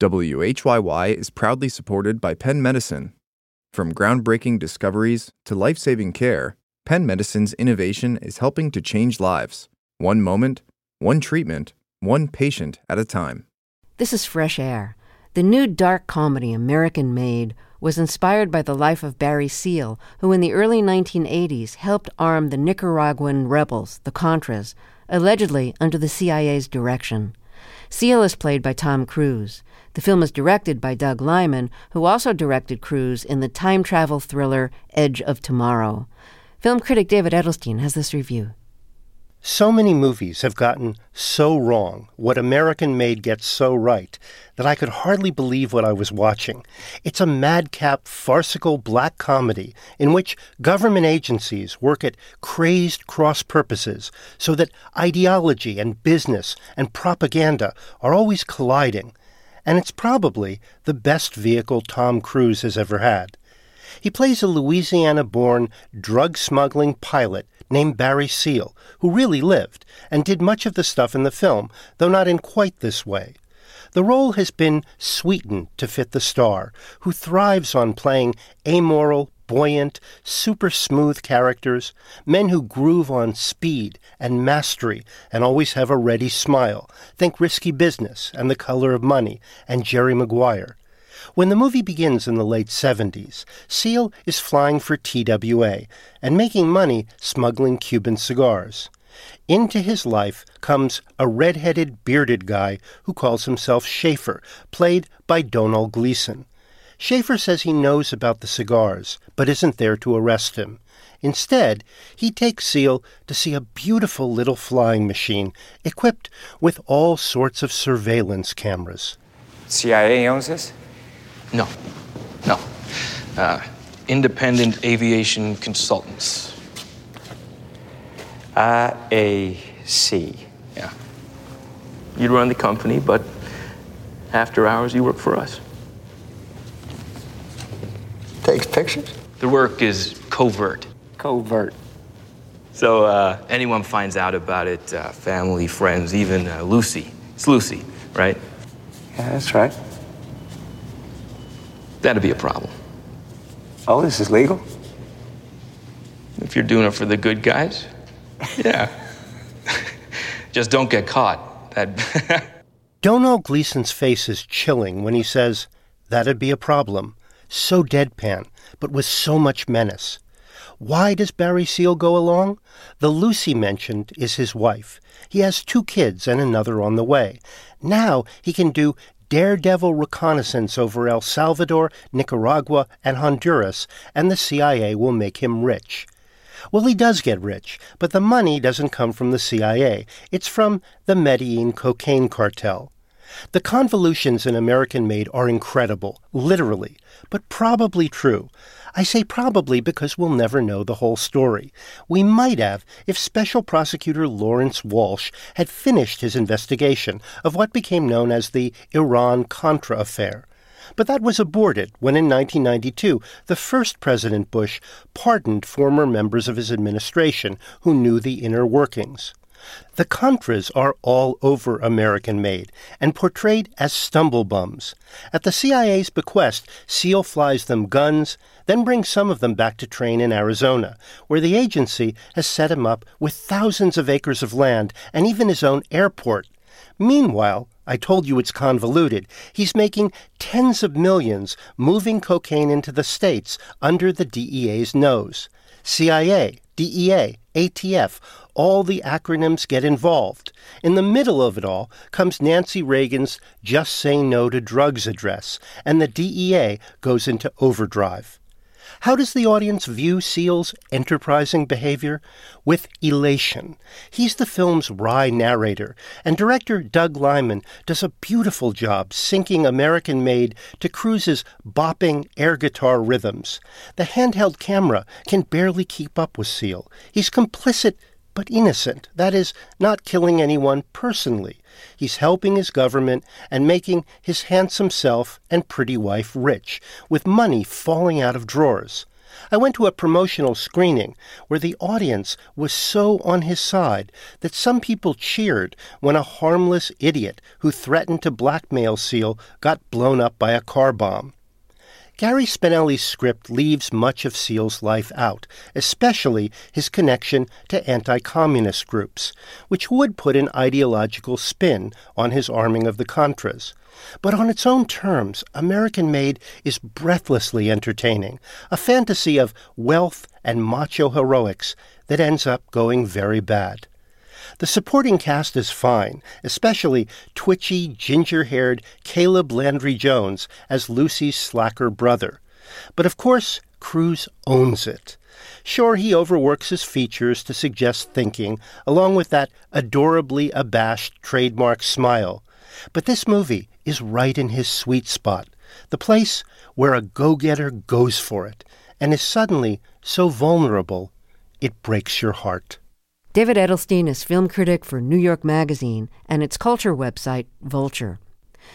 WHYY is proudly supported by Penn Medicine. From groundbreaking discoveries to life-saving care, Penn Medicine's innovation is helping to change lives. One moment, one treatment, one patient at a time. This is Fresh Air. The new dark comedy American Made was inspired by the life of Barry Seal, who in the early 1980s helped arm the Nicaraguan rebels, the Contras, allegedly under the CIA's direction. Seal is played by Tom Cruise. The film is directed by Doug Liman, who also directed Cruise in the time travel thriller Edge of Tomorrow. Film critic David Edelstein has this review. So many movies have gotten so wrong what American Made gets so right that I could hardly believe what I was watching. It's a madcap, farcical black comedy in which government agencies work at crazed cross-purposes so that ideology and business and propaganda are always colliding. And it's probably the best vehicle Tom Cruise has ever had. He plays a Louisiana-born drug-smuggling pilot named Barry Seal, who really lived and did much of the stuff in the film, though not in quite this way. The role has been sweetened to fit the star, who thrives on playing amoral, buoyant, super smooth characters, men who groove on speed and mastery and always have a ready smile. Think Risky Business and The Color of Money and Jerry Maguire. When the movie begins in the late 70s, Seal is flying for TWA and making money smuggling Cuban cigars. Into his life comes a red-headed, bearded guy who calls himself Schaefer, played by Domhnall Gleeson. Schaefer says he knows about the cigars, but isn't there to arrest him. Instead, he takes Seal to see a beautiful little flying machine equipped with all sorts of surveillance cameras. CIA owns this? No. Independent Aviation Consultants. IAC. Yeah. You run the company, but after hours you work for us. Takes pictures? The work is covert. Covert. So anyone finds out about it, family, friends, even Lucy. It's Lucy, right? Yeah, that's right. That'd be a problem. Oh, this is legal? If you're doing it for the good guys, yeah. Just don't get caught. Domhnall Gleeson's face is chilling when he says, "That'd be a problem." So deadpan, but with so much menace. Why does Barry Seal go along? The Lucy mentioned is his wife. He has 2 kids and another on the way. Now he can do daredevil reconnaissance over El Salvador, Nicaragua, and Honduras, and the CIA will make him rich. Well, he does get rich, but the money doesn't come from the CIA. It's from the Medellin cocaine cartel. The convolutions in American Made are incredible, literally, but probably true. I say probably because we'll never know the whole story. We might have if Special Prosecutor Lawrence Walsh had finished his investigation of what became known as the Iran-Contra affair. But that was aborted when in 1992, the first President Bush pardoned former members of his administration who knew the inner workings. The Contras are all over American Made and portrayed as stumblebums. At the CIA's bequest, Seal flies them guns, then brings some of them back to train in Arizona, where the agency has set him up with thousands of acres of land and even his own airport. Meanwhile, I told you it's convoluted, he's making tens of millions moving cocaine into the States under the DEA's nose. CIA, DEA, ATF, all the acronyms get involved. In the middle of it all comes Nancy Reagan's Just Say No to Drugs address, and the DEA goes into overdrive. How does the audience view Seal's enterprising behavior? With elation. He's the film's wry narrator, and director Doug Liman does a beautiful job syncing American Made to Cruise's bopping air guitar rhythms. The handheld camera can barely keep up with Seal. He's complicit but innocent, that is, not killing anyone personally. He's helping his government and making his handsome self and pretty wife rich, with money falling out of drawers. I went to a promotional screening where the audience was so on his side that some people cheered when a harmless idiot who threatened to blackmail Seal got blown up by a car bomb. Gary Spinelli's script leaves much of Seal's life out, especially his connection to anti-communist groups, which would put an ideological spin on his arming of the Contras. But on its own terms, American Made is breathlessly entertaining, a fantasy of wealth and macho heroics that ends up going very bad. The supporting cast is fine, especially twitchy, ginger-haired Caleb Landry Jones as Lucy's slacker brother. But of course, Cruise owns it. Sure, he overworks his features to suggest thinking, along with that adorably abashed trademark smile. But this movie is right in his sweet spot, the place where a go-getter goes for it, and is suddenly so vulnerable, it breaks your heart. David Edelstein is film critic for New York Magazine and its culture website, Vulture.